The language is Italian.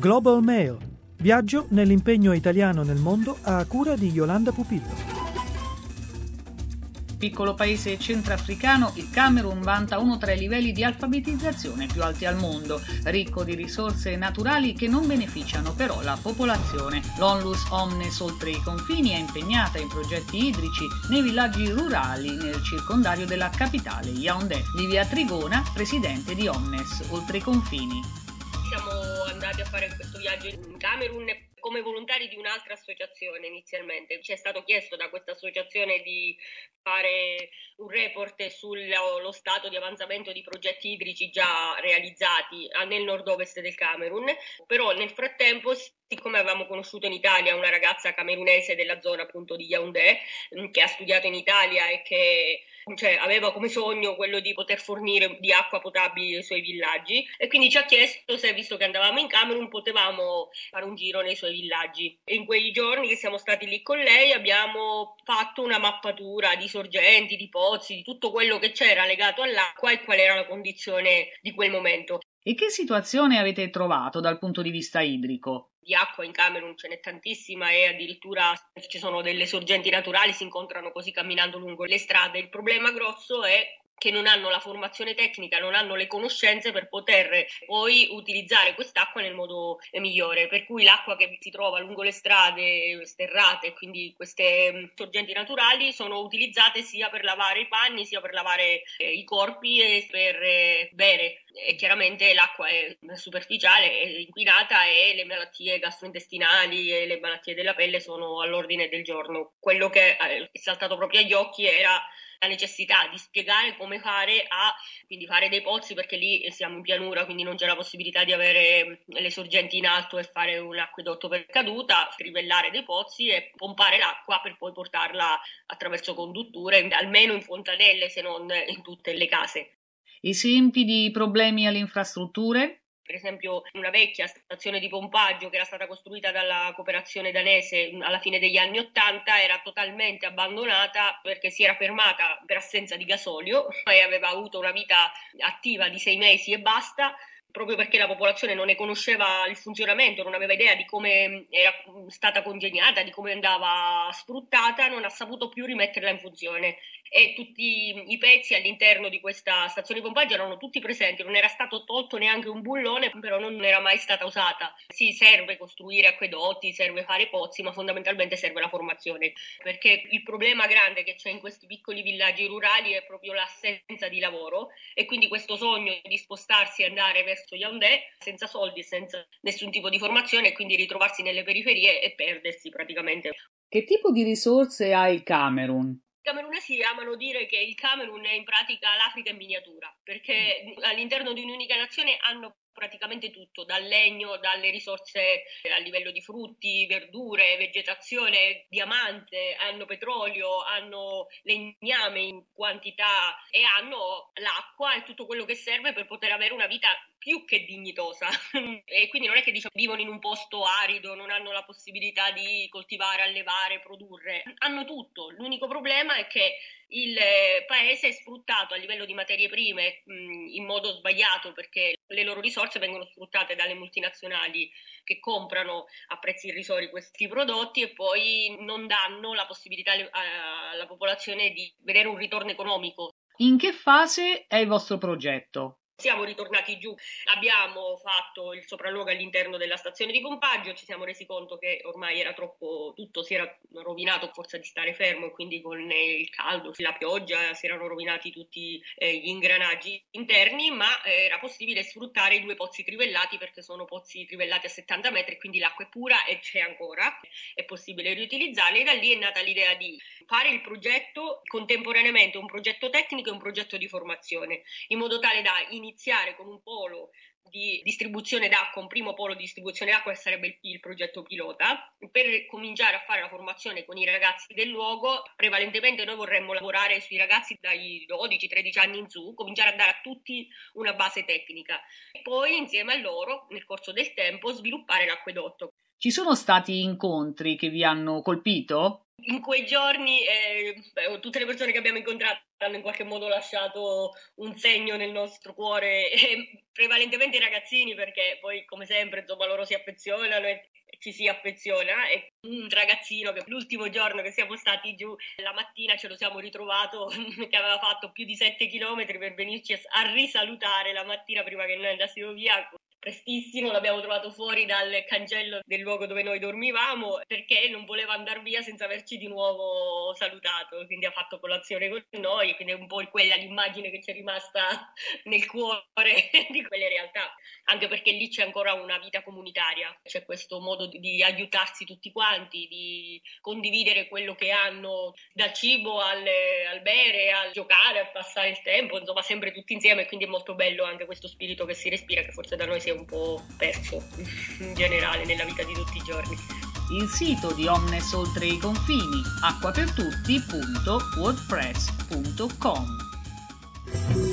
Global Mail. Viaggio nell'impegno italiano nel mondo a cura di Yolanda Pupillo. Piccolo paese centroafricano, il Camerun vanta uno tra i livelli di alfabetizzazione più alti al mondo, ricco di risorse naturali che non beneficiano però la popolazione. L'Onlus Omnes Oltre i Confini è impegnata in progetti idrici nei villaggi rurali nel circondario della capitale, Yaoundé. Livia Trigona, presidente di Omnes Oltre i Confini. Siamo andati a fare questo viaggio in Camerun come volontari di un'altra associazione inizialmente. Ci è stato chiesto da questa associazione di fare un report sullo stato di avanzamento di progetti idrici già realizzati nel nord-ovest del Camerun, però nel frattempo, siccome avevamo conosciuto in Italia una ragazza camerunese della zona appunto di Yaoundé, che ha studiato in Italia e che aveva come sogno quello di poter fornire di acqua potabile ai suoi villaggi, e quindi ci ha chiesto se, visto che andavamo in Camerun, potevamo fare un giro nei suoi villaggi. E in quei giorni che siamo stati lì con lei abbiamo fatto una mappatura di sorgenti, di pozzi, di tutto quello che c'era legato all'acqua e qual era la condizione di quel momento. E che situazione avete trovato dal punto di vista idrico? Di acqua in Camerun ce n'è tantissima e addirittura ci sono delle sorgenti naturali, si incontrano così camminando lungo le strade. Il problema grosso è che non hanno la formazione tecnica, non hanno le conoscenze per poter poi utilizzare quest'acqua nel modo migliore, per cui l'acqua che si trova lungo le strade sterrate, quindi queste sorgenti naturali, sono utilizzate sia per lavare i panni, sia per lavare i corpi e per bere. E chiaramente l'acqua è superficiale, è inquinata e le malattie gastrointestinali e le malattie della pelle sono all'ordine del giorno. Quello che è saltato proprio agli occhi era la necessità di spiegare come fare quindi fare dei pozzi, perché lì siamo in pianura, quindi non c'è la possibilità di avere le sorgenti in alto e fare un acquedotto per caduta, trivellare dei pozzi e pompare l'acqua per poi portarla attraverso condutture, almeno in fontanelle, se non in tutte le case. Esempi di problemi alle infrastrutture? Per esempio una vecchia stazione di pompaggio che era stata costruita dalla cooperazione danese alla fine degli anni '80 era totalmente abbandonata perché si era fermata per assenza di gasolio e aveva avuto una vita attiva di 6 mesi e basta, proprio perché la popolazione non ne conosceva il funzionamento, non aveva idea di come era stata congegnata, di come andava sfruttata, non ha saputo più rimetterla in funzione. E tutti i pezzi all'interno di questa stazione di pompaggio erano tutti presenti, non era stato tolto neanche un bullone, però non era mai stata usata. Sì, serve costruire acquedotti, serve fare pozzi, ma fondamentalmente serve la formazione, perché il problema grande che c'è in questi piccoli villaggi rurali è proprio l'assenza di lavoro, e quindi questo sogno di spostarsi e andare verso Yaoundé senza soldi, senza nessun tipo di formazione, e quindi ritrovarsi nelle periferie e perdersi praticamente. Che tipo di risorse ha il Camerun? I camerunesi amano dire che il Camerun è in pratica l'Africa in miniatura, perché all'interno di un'unica nazione hanno praticamente tutto, dal legno, dalle risorse a livello di frutti, verdure, vegetazione, diamante, hanno petrolio, hanno legname in quantità e hanno l'acqua e tutto quello che serve per poter avere una vita più che dignitosa. E quindi non è che vivono in un posto arido, non hanno la possibilità di coltivare, allevare, produrre, hanno tutto. L'unico problema è che il paese è sfruttato a livello di materie prime in modo sbagliato, perché le loro risorse vengono sfruttate dalle multinazionali che comprano a prezzi irrisori questi prodotti e poi non danno la possibilità alla popolazione di vedere un ritorno economico. In che fase è il vostro progetto? Siamo ritornati giù, abbiamo fatto il sopralluogo all'interno della stazione di pompaggio, ci siamo resi conto che ormai era troppo, tutto si era rovinato a forza di stare fermo, e quindi con il caldo, la pioggia, si erano rovinati tutti gli ingranaggi interni, ma era possibile sfruttare i 2 pozzi trivellati, perché sono pozzi trivellati a 70 metri, quindi l'acqua è pura e c'è ancora, è possibile riutilizzarli, e da lì è nata l'idea di fare il progetto contemporaneamente, un progetto tecnico e un progetto di formazione, in modo tale da iniziare con un polo di distribuzione d'acqua, un primo polo di distribuzione d'acqua che sarebbe il progetto pilota, per cominciare a fare la formazione con i ragazzi del luogo. Prevalentemente noi vorremmo lavorare sui ragazzi dai 12-13 anni in su, cominciare a dare a tutti una base tecnica e poi insieme a loro nel corso del tempo sviluppare l'acquedotto. Ci sono stati incontri che vi hanno colpito? In quei giorni tutte le persone che abbiamo incontrato hanno in qualche modo lasciato un segno nel nostro cuore, prevalentemente i ragazzini, perché poi come sempre insomma loro si affezionano e ci si affeziona. E un ragazzino che l'ultimo giorno che siamo stati giù, la mattina ce lo siamo ritrovato che aveva fatto più di 7 chilometri per venirci a risalutare la mattina prima che noi andassimo via. Prestissimo l'abbiamo trovato fuori dal cancello del luogo dove noi dormivamo, perché non voleva andare via senza averci di nuovo salutato, quindi ha fatto colazione con noi, quindi è un po' quella l'immagine che ci è rimasta nel cuore di quelle realtà, anche perché lì c'è ancora una vita comunitaria, c'è questo modo di aiutarsi tutti quanti, di condividere quello che hanno, dal cibo al bere, al giocare, a passare il tempo, insomma sempre tutti insieme, quindi è molto bello anche questo spirito che si respira, che forse da noi si è un po' perso in generale nella vita di tutti i giorni. Il sito di Omnes Oltre i Confini, acquapertutti.wordpress.com.